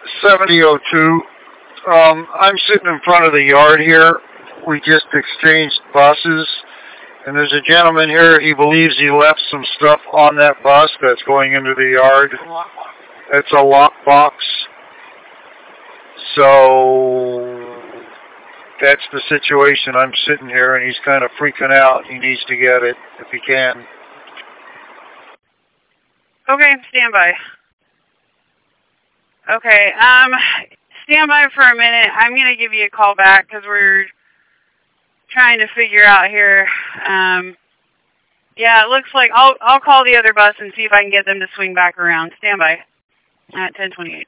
7002. I'm sitting in front of the yard here. We just exchanged buses, and there's a gentleman here. He believes he left some stuff on that bus that's going into the yard. It's a lockbox. So that's the situation. I'm sitting here, and he's kind of freaking out. He needs to get it if he can. Okay, stand by. Okay, stand by for a minute. I'm going to give you a call back because we're trying to figure out here. Yeah, it looks like I'll call the other bus and see if I can get them to swing back around. Stand by at 10:28.